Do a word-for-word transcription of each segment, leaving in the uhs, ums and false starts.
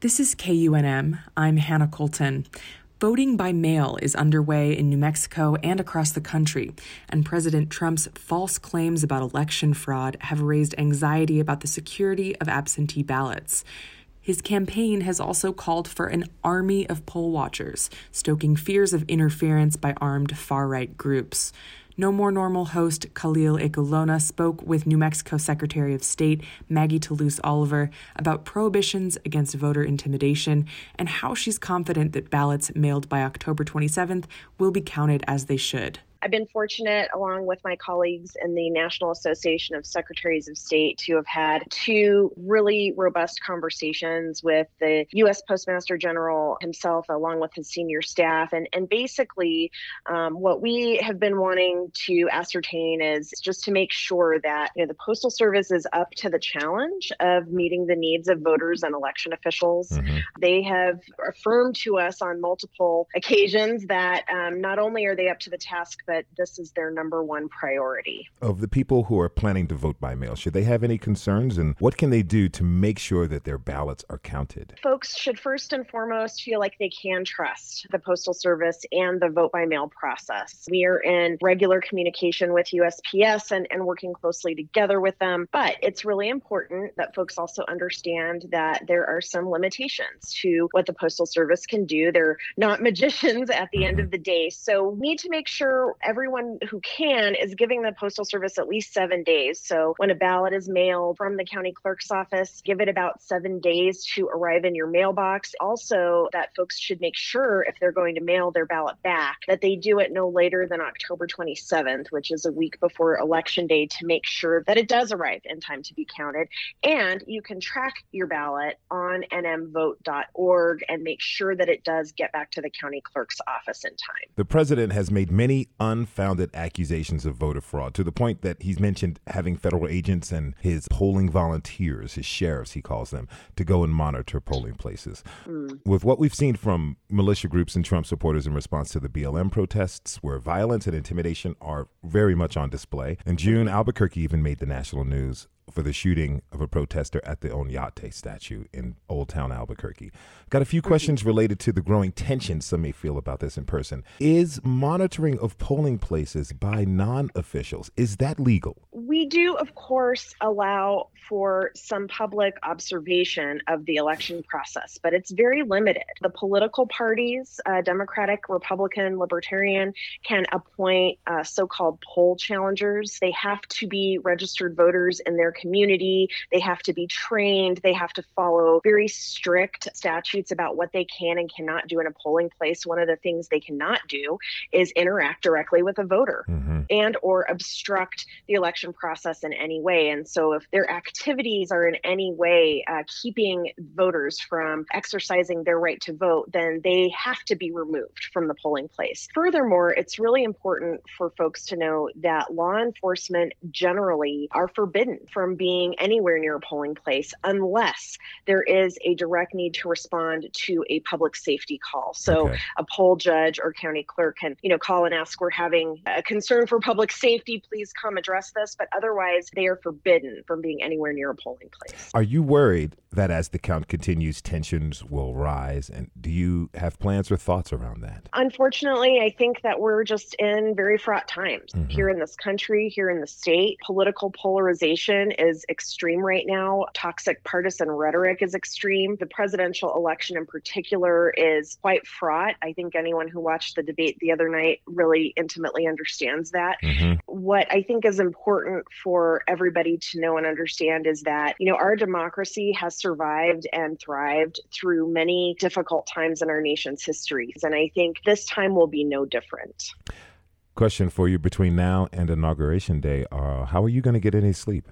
This is K U N M. I'm Hannah Colton. Voting by mail is underway in New Mexico and across the country, and President Trump's false claims about election fraud have raised anxiety about the security of absentee ballots. His campaign has also called for an army of poll watchers, stoking fears of interference by armed far-right groups. No More Normal host Khalil Ekulona spoke with New Mexico Secretary of State Maggie Toulouse Oliver about prohibitions against voter intimidation and how she's confident that ballots mailed by October twenty-seventh will be counted as they should. I've been fortunate, along with my colleagues in the National Association of Secretaries of State, to have had two really robust conversations with the U S Postmaster General himself, along with his senior staff. And, and basically, um, what we have been wanting to ascertain is just to make sure that you know, the Postal Service is up to the challenge of meeting the needs of voters and election officials. Mm-hmm. They have affirmed to us on multiple occasions that um, not only are they up to the task, but But this is their number one priority. Of the people who are planning to vote by mail, should they have any concerns, and what can they do to make sure that their ballots are counted? Folks should first and foremost feel like they can trust the Postal Service and the vote by mail process. We are in regular communication with U S P S and, and working closely together with them. But it's really important that folks also understand that there are some limitations to what the Postal Service can do. They're not magicians at the end of the day. So we need to make sure everyone who can is giving the Postal Service at least seven days. So when a ballot is mailed from the county clerk's office, give it about seven days to arrive in your mailbox. Also, that folks should make sure if they're going to mail their ballot back, that they do it no later than October twenty-seventh, which is a week before Election Day, to make sure that it does arrive in time to be counted. And you can track your ballot on N M vote dot org and make sure that it does get back to the county clerk's office in time. The president has made many unfounded accusations of voter fraud, to the point that he's mentioned having federal agents and his polling volunteers, his sheriffs, he calls them, to go and monitor polling places. Mm. With what we've seen from militia groups and Trump supporters in response to the B L M protests, where violence and intimidation are very much on display. In June, Albuquerque even made the national news for the shooting of a protester at the Oñate statue in Old Town Albuquerque. Got a few questions related to the growing tension some may feel about this in person. Is monitoring of polling places by non-officials, is that legal? We do, of course, allow for some public observation of the election process, but it's very limited. The political parties, uh, Democratic, Republican, Libertarian, can appoint uh, so-called poll challengers. They have to be registered voters in their community. They have to be trained. They have to follow very strict statutes about what they can and cannot do in a polling place. One of the things they cannot do is interact directly with a voter mm-hmm. and or obstruct the election process in any way. And so if their activities are in any way uh, keeping voters from exercising their right to vote, then they have to be removed from the polling place. Furthermore, it's really important for folks to know that law enforcement generally are forbidden from being anywhere near a polling place unless there is a direct need to respond to a public safety call. So okay. a poll judge or county clerk can, you know, call and ask, we're having a concern for public safety, please come address this. But otherwise, they are forbidden from being anywhere near a polling place. Are you worried that as the count continues, tensions will rise? And do you have plans or thoughts around that? Unfortunately, I think that we're just in very fraught times mm-hmm. here in this country, here in the state. Political polarization is extreme right now. Toxic partisan rhetoric is extreme. The presidential election in particular is quite fraught. I think anyone who watched the debate the other night really intimately understands that. Mm-hmm. What I think is important for everybody to know and understand is that, you know, our democracy has survived and thrived through many difficult times in our nation's history. And I think this time will be no different. Question for you: between now and Inauguration Day, uh, how are you going to get any sleep?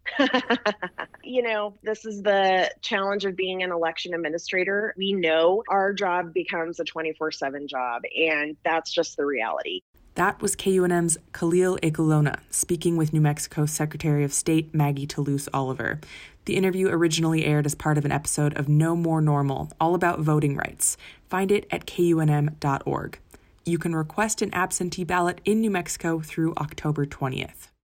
You know, this is the challenge of being an election administrator. We know our job becomes a twenty-four seven job, and that's just the reality. That was K U N M's Khalil Ekulona speaking with New Mexico Secretary of State Maggie Toulouse Oliver. The interview originally aired as part of an episode of No More Normal, all about voting rights. Find it at K U N M dot org. You can request an absentee ballot in New Mexico through October twentieth.